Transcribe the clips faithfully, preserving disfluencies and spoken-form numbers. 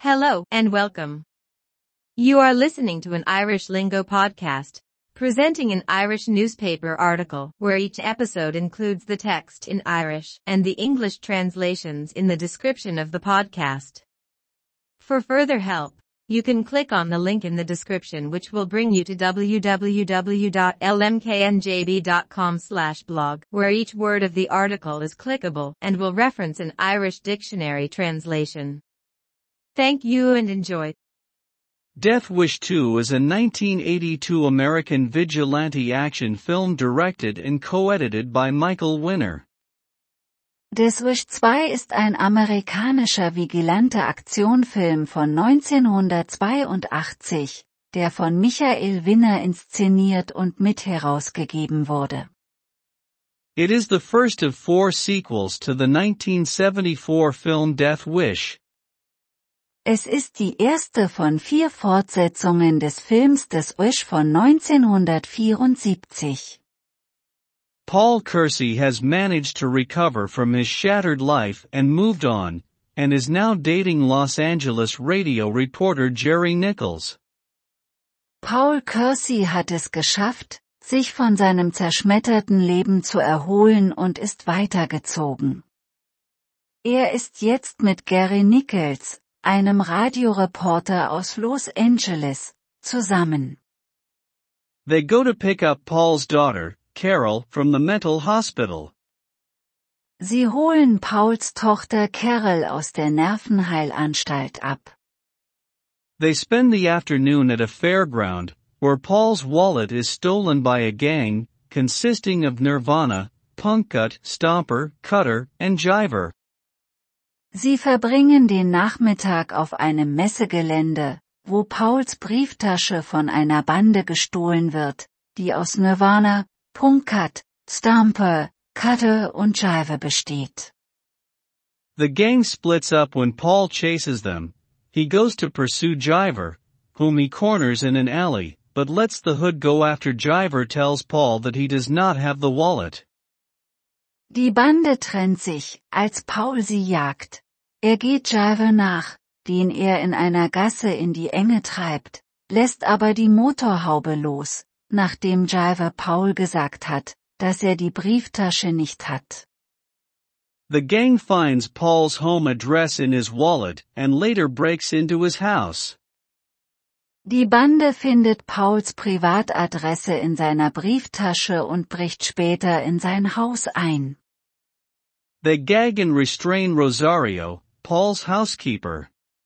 Hello, and welcome. You are listening to an Irish Lingo podcast, presenting an Irish newspaper article, where each episode includes the text in Irish and the English translations in the description of the podcast. For further help, you can click on the link in the description, which will bring you to w w w dot l m k n j b dot com slash blog, where each word of the article is clickable and will reference an Irish dictionary translation. Thank you and enjoy. Death Wish two is a nineteen eighty-two American vigilante action film directed and co-edited by Michael Winner. Death Wish zwei ist ein amerikanischer Vigilante-Aktion-Film von neunzehnhundertzweiundachtzig, der von Michael Winner inszeniert und mit herausgegeben wurde. It is the first of four sequels to the nineteen seventy-four film Death Wish. Es ist die erste von vier Fortsetzungen des Films Death Wish von neunzehnhundertvierundsiebzig. Paul Kersey has managed to recover from his shattered life and moved on, and is now dating Los Angeles radio reporter Jerry Nichols. Paul Kersey hat es geschafft, sich von seinem zerschmetterten Leben zu erholen und ist weitergezogen. Er ist jetzt mit Gary Nichols, einem Radioreporter aus Los Angeles, zusammen. They go to pick up Paul's daughter, Carol, from the mental hospital. Sie holen Pauls Tochter Carol aus der Nervenheilanstalt ab. They spend the afternoon at a fairground, where Paul's wallet is stolen by a gang, consisting of Nirvana, Punkut, Stomper, Cutter, and Jiver. Sie verbringen den Nachmittag auf einem Messegelände, wo Pauls Brieftasche von einer Bande gestohlen wird, die aus Nirvana, Punkut, Stomper, Cutter und Jiver besteht. The gang splits up when Paul chases them. He goes to pursue Jiver, whom he corners in an alley, but lets the hood go after Jiver tells Paul that he does not have the wallet. Die Bande trennt sich, als Paul sie jagt. Er geht Jiver nach, den er in einer Gasse in die Enge treibt, lässt aber die Motorhaube los, nachdem Jiver Paul gesagt hat, dass er die Brieftasche nicht hat. The gang finds Paul's home address in his wallet and later breaks into his house. Die Bande findet Pauls Privatadresse in seiner Brieftasche und bricht später in sein Haus ein. They gag and restrain Rosario, Paul's housekeeper.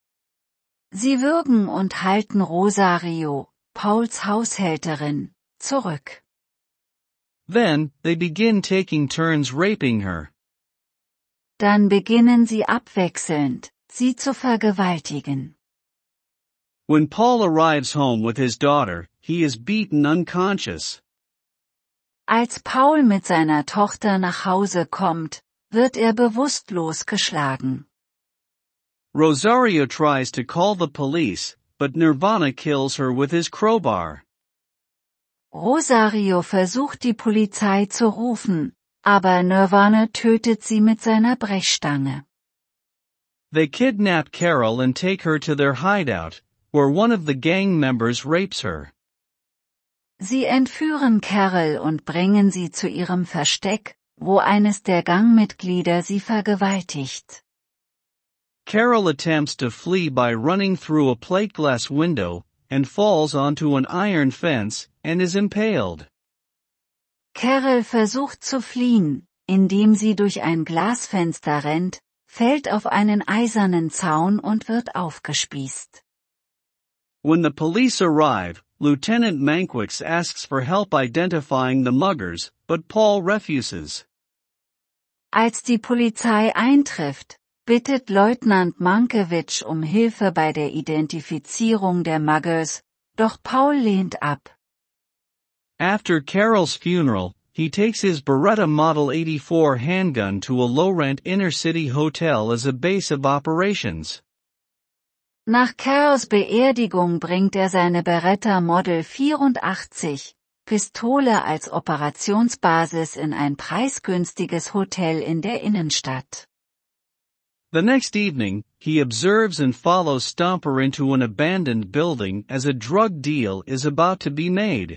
Sie würgen und halten Rosario, Pauls Haushälterin, zurück. Then, they begin taking turns raping her. Dann beginnen sie abwechselnd, sie zu vergewaltigen. When Paul arrives home with his daughter, he is beaten unconscious. Als Paul mit seiner Tochter nach Hause kommt, wird er bewusstlos geschlagen. Rosario tries to call the police, but Nirvana kills her with his crowbar. Rosario versucht die Polizei zu rufen, aber Nirvana tötet sie mit seiner Brechstange. They kidnap Carol and take her to their hideout, where one of the gang members rapes her. Sie entführen Carol und bringen sie zu ihrem Versteck, wo eines der Gangmitglieder sie vergewaltigt. Carol attempts to flee by running through a plate glass window, and falls onto an iron fence, and is impaled. Carol versucht zu fliehen, indem sie durch ein Glasfenster rennt, fällt auf einen eisernen Zaun und wird aufgespießt. When the police arrive, Lieutenant Mankiewicz asks for help identifying the muggers, but Paul refuses. Als die Polizei eintrifft, bittet Leutnant Mankiewicz um Hilfe bei der Identifizierung der Muggers, doch Paul lehnt ab. After Carol's funeral, he takes his Beretta Model eighty-four handgun to a low-rent inner-city hotel as a base of operations. Nach Carols Beerdigung bringt er seine Beretta Model vierundachtzig, Pistole als Operationsbasis in ein preisgünstiges Hotel in der Innenstadt. The next evening, he observes and follows Stomper into an abandoned building as a drug deal is about to be made.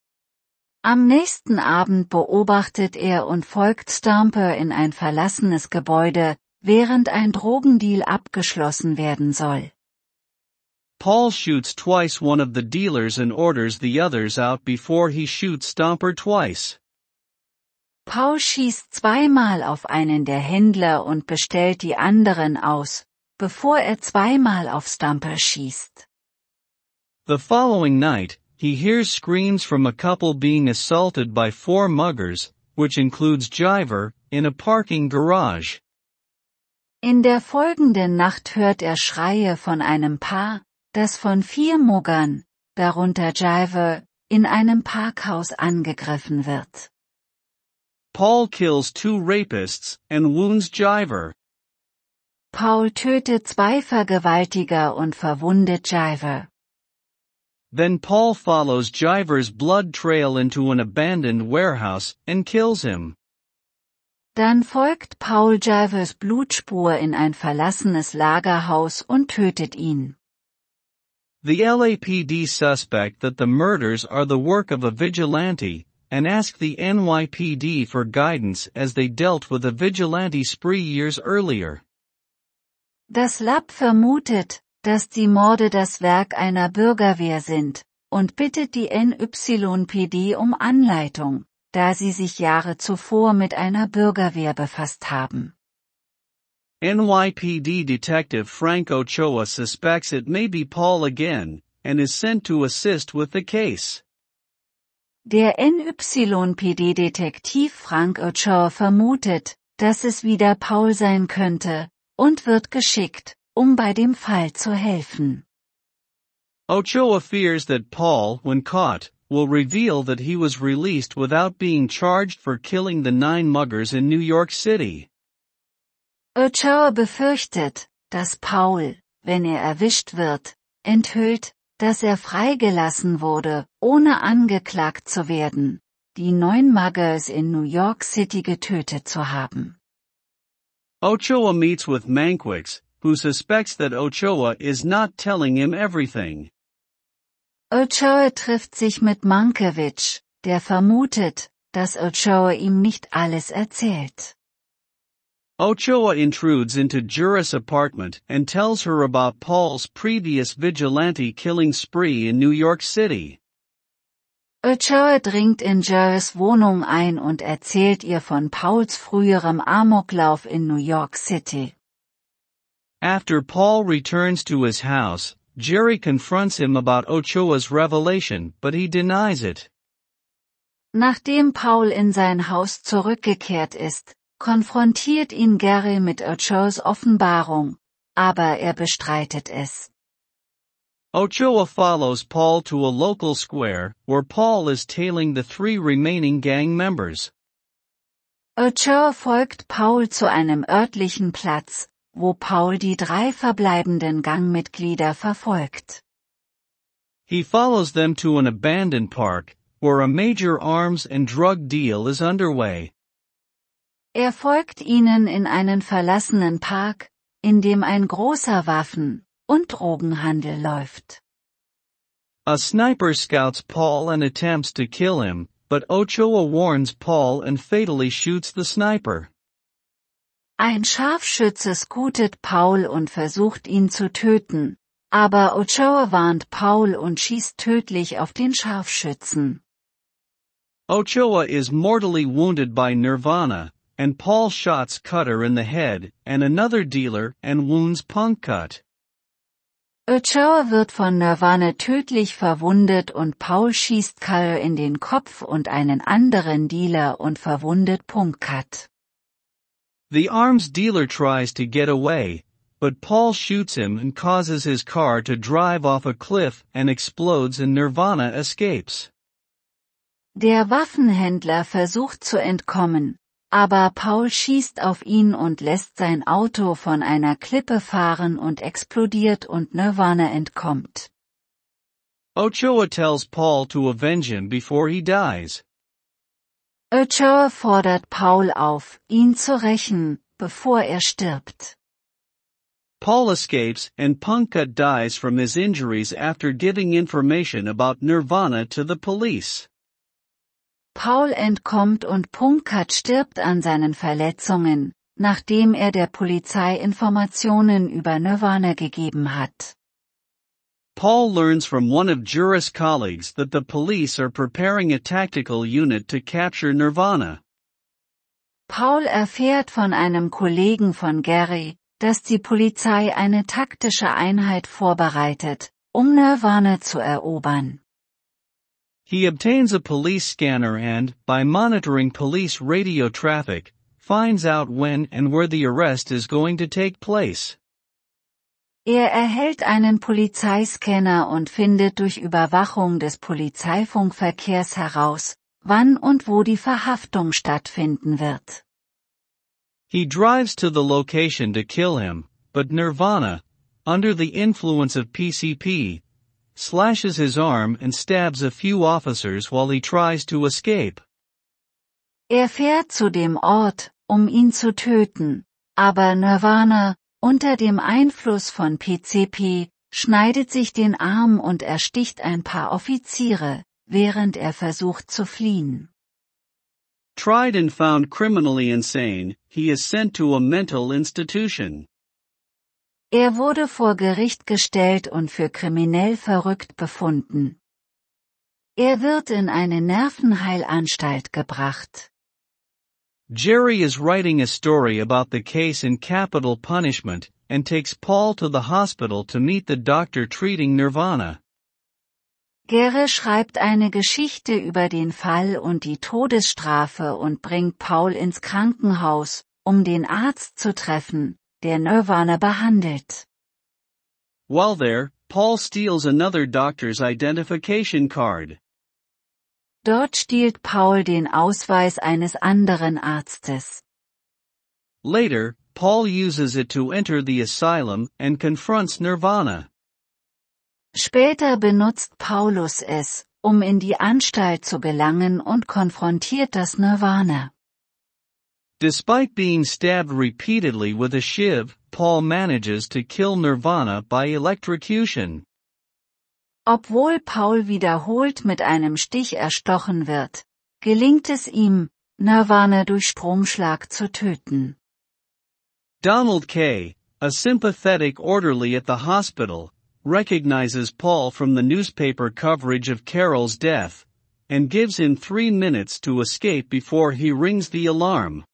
Am nächsten Abend beobachtet er und folgt Stomper in ein verlassenes Gebäude, während ein Drogendeal abgeschlossen werden soll. Paul shoots twice one of the dealers and orders the others out before he shoots Stomper twice. Paul schießt zweimal auf einen der Händler und bestellt die anderen aus, bevor er zweimal auf Stomper schießt. The following night, he hears screams from a couple being assaulted by four muggers, which includes Jiver, in a parking garage. In der folgenden Nacht hört er Schreie von einem Paar, das von vier Muggern, darunter Jiver, in einem Parkhaus angegriffen wird. Paul kills two rapists and wounds Jiver. Paul tötet zwei Vergewaltiger und verwundet Jiver. Then Paul follows Jiver's blood trail into an abandoned warehouse and kills him. Dann folgt Paul Jivers Blutspur in ein verlassenes Lagerhaus und tötet ihn. The L A P D suspect that the murders are the work of a vigilante, and ask the N Y P D for guidance as they dealt with a vigilante spree years earlier. Das Lab vermutet, dass die Morde das Werk einer Bürgerwehr sind, und bittet die N Y P D um Anleitung, da sie sich Jahre zuvor mit einer Bürgerwehr befasst haben. N Y P D Detective Frank Ochoa suspects it may be Paul again, and is sent to assist with the case. Der N Y P D-Detektiv Frank Ochoa vermutet, dass es wieder Paul sein könnte, und wird geschickt, um bei dem Fall zu helfen. Ochoa fears that Paul, when caught, will reveal that he was released without being charged for killing the nine muggers in New York City. Ochoa befürchtet, dass Paul, wenn er erwischt wird, enthüllt, dass er freigelassen wurde, ohne angeklagt zu werden, die neun Muggers in New York City getötet zu haben. Ochoa meets with Mankiewicz, who suspects that Ochoa is not telling him everything. Ochoa trifft sich mit Mankiewicz, der vermutet, dass Ochoa ihm nicht alles erzählt. Ochoa intrudes into Jura's apartment and tells her about Paul's previous vigilante killing spree in New York City. Ochoa dringt in Jura's Wohnung ein und erzählt ihr von Pauls früherem Amoklauf in New York City. After Paul returns to his house, Jerry confronts him about Ochoa's revelation, but he denies it. Nachdem Paul in sein Haus zurückgekehrt ist, konfrontiert ihn Gary mit Ochoas Offenbarung, aber er bestreitet es. Ochoa follows Paul to a local square, where Paul is tailing the three remaining gang members. Ochoa folgt Paul zu einem örtlichen Platz, wo Paul die drei verbleibenden Gangmitglieder verfolgt. He follows them to an abandoned park, where a major arms and drug deal is underway. Er folgt ihnen in einen verlassenen Park, in dem ein großer Waffen- und Drogenhandel läuft. A sniper scouts Paul and attempts to kill him, but Ochoa warns Paul and fatally shoots the sniper. Ein Scharfschütze scoutet Paul und versucht ihn zu töten, aber Ochoa warnt Paul und schießt tödlich auf den Scharfschützen. Ochoa is mortally wounded by Nirvana, and Paul shots Cutter in the head, and another dealer, and wounds Punkcut. Ochoa wird von Nirvana tödlich verwundet und Paul schießt Cutter in den Kopf und einen anderen Dealer und verwundet Punkcut. The arms dealer tries to get away, but Paul shoots him and causes his car to drive off a cliff and explodes and Nirvana escapes. Der Waffenhändler versucht zu entkommen, aber Paul schießt auf ihn und lässt sein Auto von einer Klippe fahren und explodiert und Nirvana entkommt. Ochoa tells Paul to avenge him before he dies. Ochoa fordert Paul auf, ihn zu rächen, bevor er stirbt. Paul escapes and Punkut dies from his injuries after giving information about Nirvana to the police. Paul entkommt und Punkut stirbt an seinen Verletzungen, nachdem er der Polizei Informationen über Nirvana gegeben hat. Paul learns from one of Juris' colleagues that the police are preparing a tactical unit to capture Nirvana. Paul erfährt von einem Kollegen von Gary, dass die Polizei eine taktische Einheit vorbereitet, um Nirvana zu erobern. He obtains a police scanner and, by monitoring police radio traffic, finds out when and where the arrest is going to take place. Er erhält einen Polizeiscanner und findet durch Überwachung des Polizeifunkverkehrs heraus, wann und wo die Verhaftung stattfinden wird. He drives to the location to kill him, but Nirvana, under the influence of P C P, slashes his arm and stabs a few officers while he tries to escape. Er fährt zu dem Ort, um ihn zu töten, aber Nirvana, unter dem Einfluss von P C P, schneidet sich den Arm und ersticht ein paar Offiziere, während er versucht zu fliehen. Tried and found criminally insane, he is sent to a mental institution. Er wurde vor Gericht gestellt und für kriminell verrückt befunden. Er wird in eine Nervenheilanstalt gebracht. Jerry is writing a story about the case in capital punishment, and takes Paul to the hospital to meet the doctor treating Nirvana. Gary schreibt eine Geschichte über den Fall und die Todesstrafe und bringt Paul ins Krankenhaus, um den Arzt zu treffen, der Nirvana behandelt. While there, Paul steals another doctor's identification card. Dort stiehlt Paul den Ausweis eines anderen Arztes. Later, Paul uses it to enter the asylum and confronts Nirvana. Später benutzt Paulus es, um in die Anstalt zu gelangen und konfrontiert das Nirvana. Despite being stabbed repeatedly with a shiv, Paul manages to kill Nirvana by electrocution. Obwohl Paul wiederholt mit einem Stich erstochen wird, gelingt es ihm, Nirvana durch Stromschlag zu töten. Donald K., a sympathetic orderly at the hospital, recognizes Paul from the newspaper coverage of Carol's death, and gives him three minutes to escape before he rings the alarm.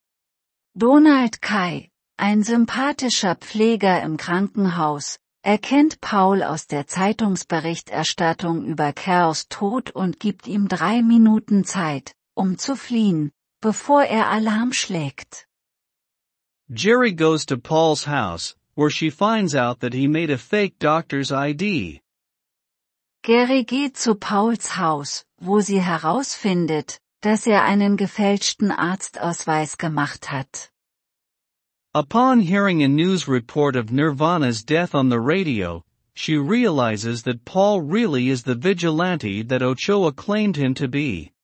Donald K., ein sympathischer Pfleger im Krankenhaus, erkennt Paul aus der Zeitungsberichterstattung über Carols Tod und gibt ihm drei Minuten Zeit, um zu fliehen, bevor er Alarm schlägt. Jerry goes to Paul's house, where she finds out that he made a fake doctor's I D. Gary geht zu Pauls Haus, wo sie herausfindet, dass er einen gefälschten Arztausweis gemacht hat. Upon hearing a news report of Nirvana's death on the radio, she realizes that Paul really is the vigilante that Ochoa claimed him to be.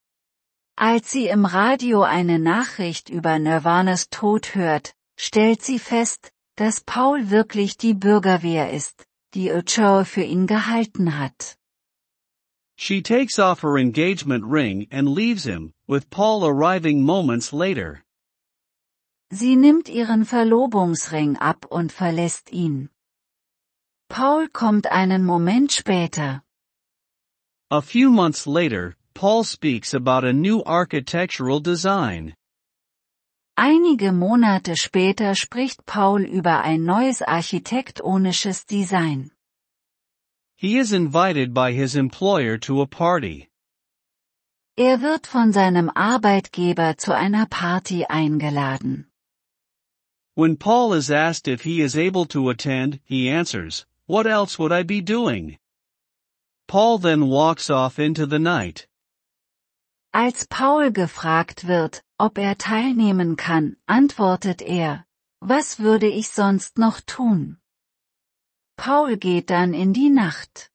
Als sie im Radio eine Nachricht über Nirvanas Tod hört, stellt sie fest, dass Paul wirklich die Bürgerwehr ist, die Ochoa für ihn gehalten hat. She takes off her engagement ring and leaves him, with Paul arriving moments later. Sie nimmt ihren Verlobungsring ab und verlässt ihn. Paul kommt einen Moment später. A few months later, Paul speaks about a new architectural design. Einige Monate später spricht Paul über ein neues architektonisches Design. He is invited by his employer to a party. Er wird von seinem Arbeitgeber zu einer Party eingeladen. When Paul is asked if he is able to attend, he answers, "What else would I be doing?" Paul then walks off into the night. Als Paul gefragt wird, ob er teilnehmen kann, antwortet er, was würde ich sonst noch tun? Paul geht dann in die Nacht.